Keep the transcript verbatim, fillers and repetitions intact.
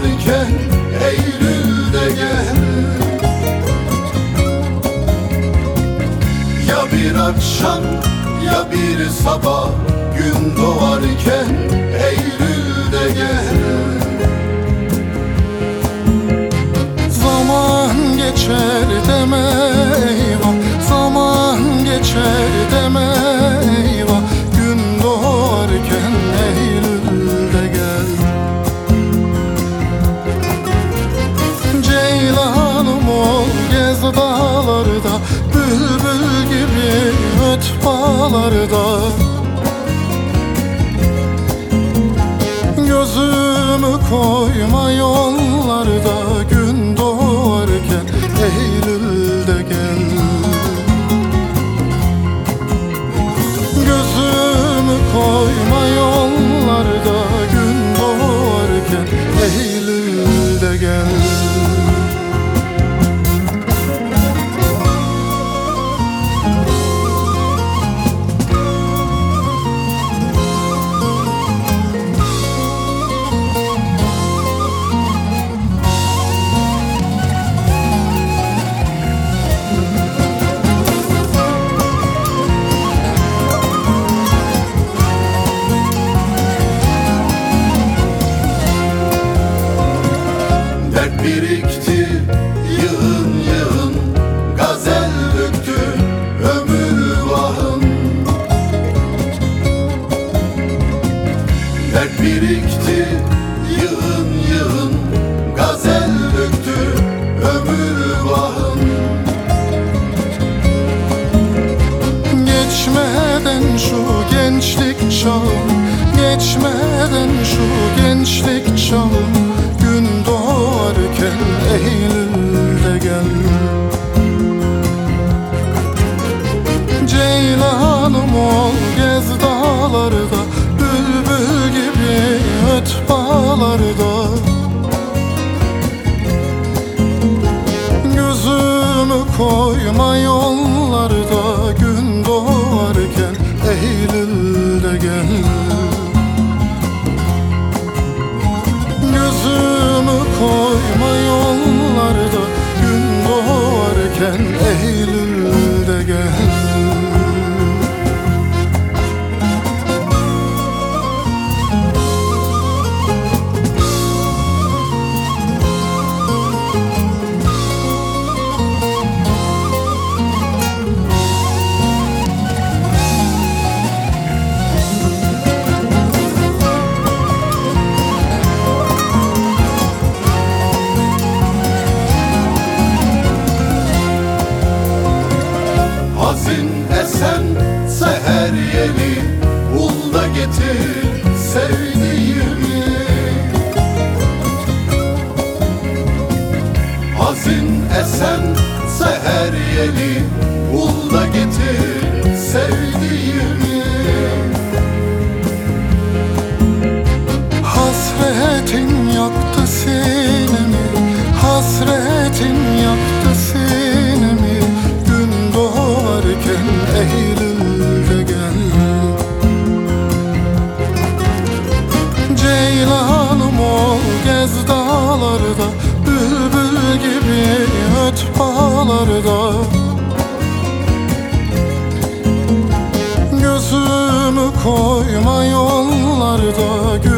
doğarken Eylül'de gel. Ya bir akşam ya bir sabah, gün doğarken Eylül'de gel. Zaman geçer deme eyvah, zaman geçer deme eyvah, gün doğarken Eylül'de gel. Ceylanım ol, gez dağlarda, bülbül gibi öt bağlarda. Gözümü koyma yollarda, gün doğarken Eylül'de gel. Gözümü koyma yollarda, gün doğarken Eylül'de gel. Birikti yığın yığın, gazel döktü ömür vahım. Dert birikti yığın yığın, gazel döktü ömür vahım. Geçmeden şu gençlik çağım, geçmeden şu gençlik çağım, gün doğarken Eylül'de gel. Ceylanım ol, gez dağlarda, bülbül gibi öt bağlarda. Gözümü koyma yollarda, gün doğarken Eylül'de gel. Gözümü koyma yollarda, gün doğarken Eylül'de gel. Hazin esen seher yeli, bul da getir sevdiğimi. Hazin esen seher yeli, bul da getir sevdiğimi. Hasretin yaktı sinemi, hasretin yaktı sinemi, gün doğarken Eylül'de gel. Ceylanım ol, gez dağlarda, bülbül gibi öt bağlarda. Gözümü koyma yollarda,